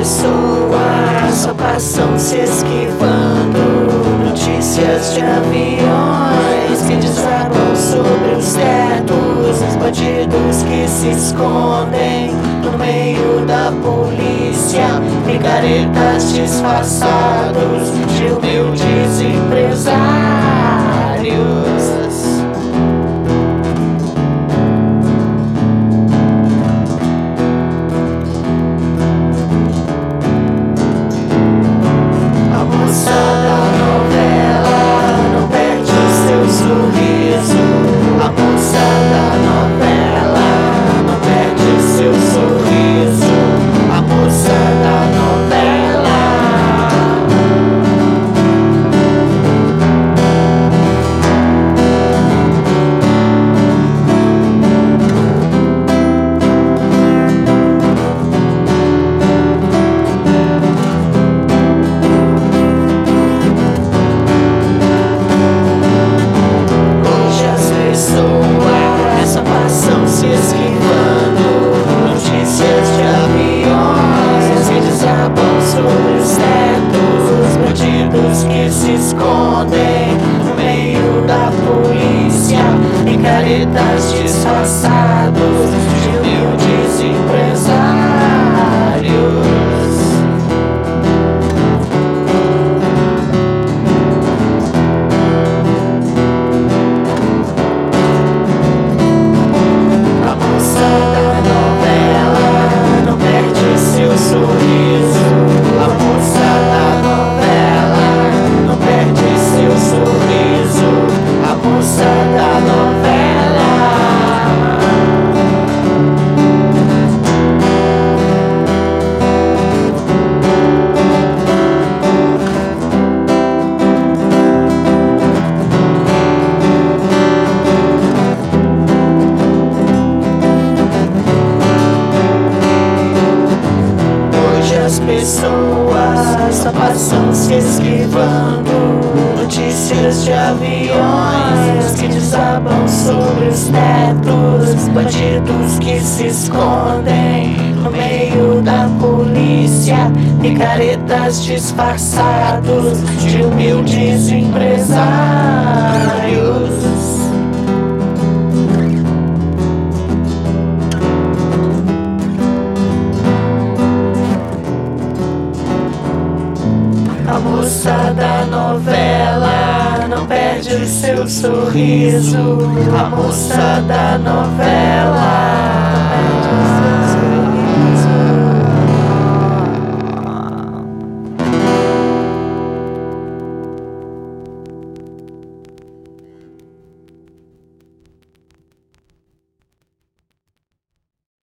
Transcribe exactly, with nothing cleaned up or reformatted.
pessoas só passam se esquivando. Notícias de aviões que desabam sobre os tetos, bandidos que se escondem no meio da polícia, picaretas disfarçados de humildes empresários. Que se escondem no meio da polícia, picaretas disfarçados de humildes empresários. A moça da novela não perde seu sorriso. A moça da novela não perde seu sorriso, a moça da novela. Hoje as pessoas só passam se esquivando. Notícias de aviões que desabam sobre os tetos, bandidos que se escondem no meio da polícia, picaretas disfarçados de humildes empresários. A moça da novela não perde seu sorriso. A moça da novela.